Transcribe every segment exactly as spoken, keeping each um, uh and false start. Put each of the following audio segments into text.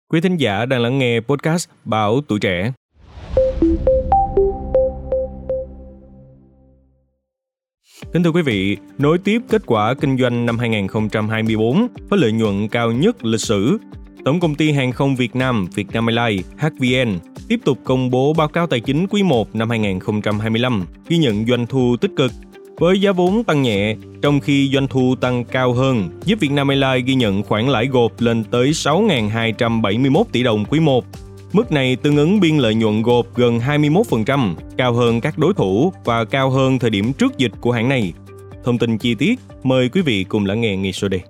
Quý thính giả đang lắng nghe podcast Báo Tuổi Trẻ. Kính thưa quý vị, nối tiếp kết quả kinh doanh năm hai không hai tư với lợi nhuận cao nhất lịch sử, Tổng công ty Hàng không Việt Nam Vietnam Airlines hát vê en tiếp tục công bố báo cáo tài chính quý một năm hai không hai lăm, ghi nhận doanh thu tích cực. Với giá vốn tăng nhẹ, trong khi doanh thu tăng cao hơn, giúp Vietnam Airlines ghi nhận khoản lãi gộp lên tới sáu nghìn hai trăm bảy mươi mốt tỷ đồng quý một. Mức này tương ứng biên lợi nhuận gộp gần hai mươi mốt phần trăm, cao hơn các đối thủ và cao hơn thời điểm trước dịch của hãng này. Thông tin chi tiết, mời quý vị cùng lắng nghe ngay sau đây.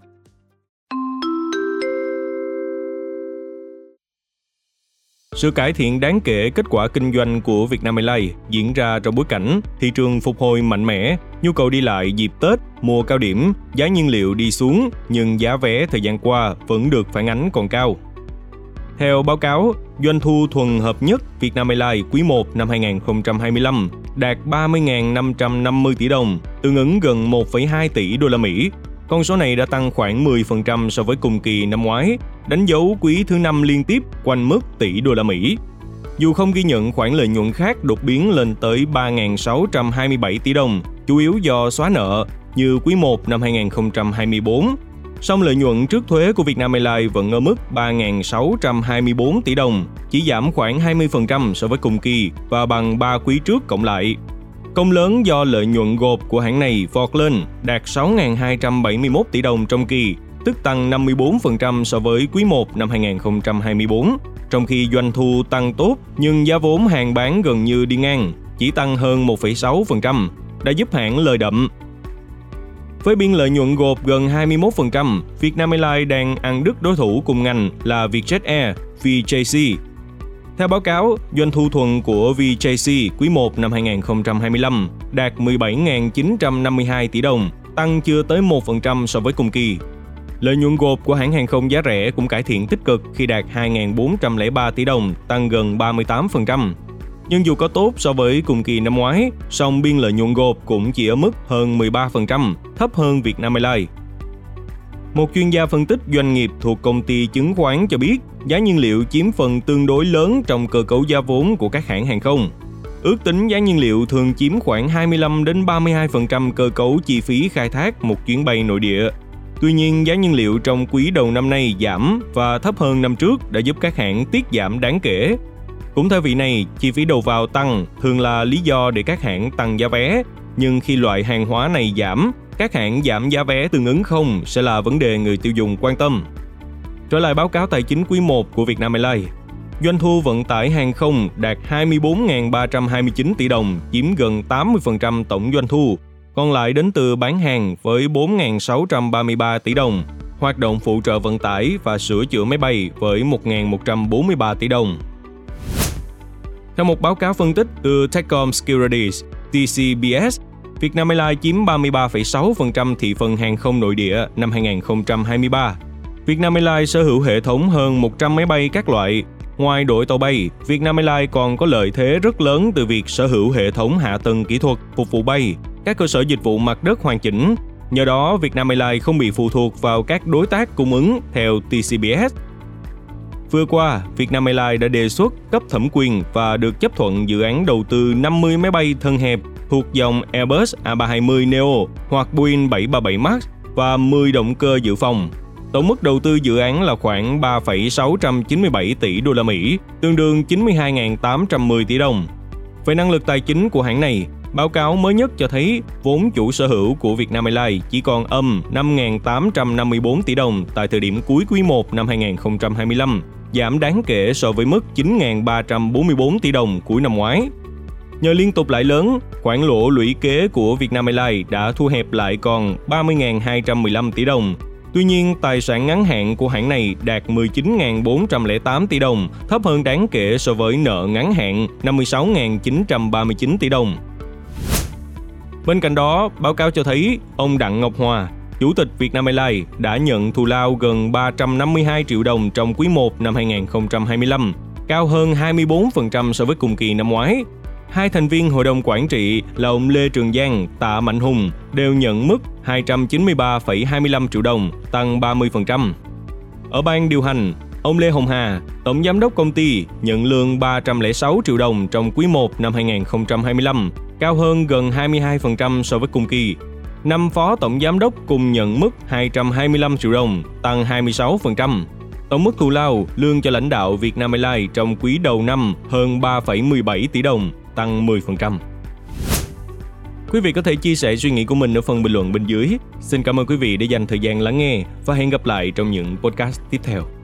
Sự cải thiện đáng kể kết quả kinh doanh của Vietnam Airlines diễn ra trong bối cảnh thị trường phục hồi mạnh mẽ, nhu cầu đi lại dịp Tết, mùa cao điểm, giá nhiên liệu đi xuống nhưng giá vé thời gian qua vẫn được phản ánh còn cao. Theo báo cáo, doanh thu thuần hợp nhất Vietnam Airlines quý một năm hai không hai lăm đạt ba mươi nghìn năm trăm năm mươi tỷ đồng, tương ứng gần một phẩy hai tỷ đô la Mỹ. Con số này đã tăng khoảng mười phần trăm so với cùng kỳ năm ngoái, đánh dấu quý thứ năm liên tiếp quanh mức tỷ đô la Mỹ. Dù không ghi nhận khoản lợi nhuận khác đột biến lên tới ba nghìn sáu trăm hai mươi bảy tỷ đồng, chủ yếu do xóa nợ như quý một năm hai không hai tư, song lợi nhuận trước thuế của Vietnam Airlines vẫn ở mức ba nghìn sáu trăm hai mươi tư tỷ đồng, chỉ giảm khoảng hai mươi phần trăm so với cùng kỳ và bằng ba quý trước cộng lại. Công lớn do lợi nhuận gộp của hãng này vọt lên đạt sáu nghìn hai trăm bảy mươi mốt tỷ đồng trong kỳ, tức tăng năm mươi tư phần trăm so với quý một năm hai không hai tư, trong khi doanh thu tăng tốt nhưng giá vốn hàng bán gần như đi ngang, chỉ tăng hơn một phẩy sáu phần trăm, đã giúp hãng lời đậm. Với biên lợi nhuận gộp gần hai mươi mốt phần trăm, Vietnam Airlines đang ăn đứt đối thủ cùng ngành là Vietjet Air, vê gi xê. Theo báo cáo, doanh thu thuần của vê gi xê quý một năm hai không hai lăm đạt mười bảy nghìn chín trăm năm mươi hai tỷ đồng, tăng chưa tới một phần trăm so với cùng kỳ. Lợi nhuận gộp của hãng hàng không giá rẻ cũng cải thiện tích cực khi đạt hai nghìn bốn trăm lẻ ba tỷ đồng, tăng gần ba mươi tám phần trăm. Nhưng dù có tốt so với cùng kỳ năm ngoái, song biên lợi nhuận gộp cũng chỉ ở mức hơn mười ba phần trăm, thấp hơn Vietnam Airlines. Một chuyên gia phân tích doanh nghiệp thuộc công ty chứng khoán cho biết, giá nhiên liệu chiếm phần tương đối lớn trong cơ cấu giá vốn của các hãng hàng không. Ước tính giá nhiên liệu thường chiếm khoảng hai mươi lăm đến ba mươi hai phần trăm cơ cấu chi phí khai thác một chuyến bay nội địa. Tuy nhiên, giá nhiên liệu trong quý đầu năm nay giảm và thấp hơn năm trước đã giúp các hãng tiết giảm đáng kể. Cũng theo vị này, chi phí đầu vào tăng thường là lý do để các hãng tăng giá vé, nhưng khi loại hàng hóa này giảm, các hãng giảm giá vé tương ứng không sẽ là vấn đề người tiêu dùng quan tâm. Trở lại báo cáo tài chính quý một của Vietnam Airlines, doanh thu vận tải hàng không đạt hai mươi tư nghìn ba trăm hai mươi chín tỷ đồng, chiếm gần tám mươi phần trăm tổng doanh thu, còn lại đến từ bán hàng với bốn nghìn sáu trăm ba mươi ba tỷ đồng, hoạt động phụ trợ vận tải và sửa chữa máy bay với một nghìn một trăm bốn mươi ba tỷ đồng. Theo một báo cáo phân tích từ Techcom Securities, tê xê bê ét, Vietnam Airlines chiếm ba mươi ba phẩy sáu phần trăm thị phần hàng không nội địa năm hai không hai ba. Vietnam Airlines sở hữu hệ thống hơn một trăm máy bay các loại. Ngoài đội tàu bay, Vietnam Airlines còn có lợi thế rất lớn từ việc sở hữu hệ thống hạ tầng kỹ thuật phục vụ bay, các cơ sở dịch vụ mặt đất hoàn chỉnh. Nhờ đó, Vietnam Airlines không bị phụ thuộc vào các đối tác cung ứng theo tê xê bê ét. Vừa qua, Vietnam Airlines đã đề xuất cấp thẩm quyền và được chấp thuận dự án đầu tư năm mươi máy bay thân hẹp thuộc dòng Airbus A ba hai mươi neo hoặc Boeing bảy ba bảy Max và mười động cơ dự phòng. Tổng mức đầu tư dự án là khoảng ba phẩy sáu trăm chín mươi bảy tỷ đô la Mỹ, tương đương chín mươi hai nghìn tám trăm mười tỷ đồng. Về năng lực tài chính của hãng này, báo cáo mới nhất cho thấy vốn chủ sở hữu của Vietnam Airlines chỉ còn âm năm nghìn tám trăm năm mươi tư tỷ đồng tại thời điểm cuối quý một năm hai không hai lăm, giảm đáng kể so với mức chín nghìn ba trăm bốn mươi tư tỷ đồng cuối năm ngoái. Nhờ liên tục lãi lớn, khoản lỗ lũy kế của Vietnam Airlines đã thu hẹp lại còn ba mươi nghìn hai trăm mười lăm tỷ đồng. Tuy nhiên, tài sản ngắn hạn của hãng này đạt mười chín nghìn bốn trăm lẻ tám tỷ đồng, thấp hơn đáng kể so với nợ ngắn hạn năm mươi sáu nghìn chín trăm ba mươi chín tỷ đồng. Bên cạnh đó, báo cáo cho thấy ông Đặng Ngọc Hòa, Chủ tịch Vietnam Airlines đã nhận thù lao gần ba trăm năm mươi hai triệu đồng trong quý một năm hai không hai lăm, cao hơn hai mươi tư phần trăm so với cùng kỳ năm ngoái. Hai thành viên hội đồng quản trị là ông Lê Trường Giang, Tạ Mạnh Hùng đều nhận mức hai trăm chín mươi ba phẩy hai mươi lăm triệu đồng, tăng ba mươi phần trăm. Ở ban điều hành, Ông Lê Hồng Hà, Tổng Giám đốc công ty, nhận lương ba trăm lẻ sáu triệu đồng trong quý một năm hai không hai lăm, cao hơn gần hai mươi hai phần trăm so với cùng kỳ. Năm Phó Tổng Giám đốc cùng nhận mức hai trăm hai mươi lăm triệu đồng, tăng hai mươi sáu phần trăm. Tổng mức thù lao lương cho lãnh đạo Vietnam Airlines trong quý đầu năm hơn ba phẩy mười bảy tỷ đồng, tăng mười phần trăm. Quý vị có thể chia sẻ suy nghĩ của mình ở phần bình luận bên dưới. Xin cảm ơn quý vị đã dành thời gian lắng nghe và hẹn gặp lại trong những podcast tiếp theo.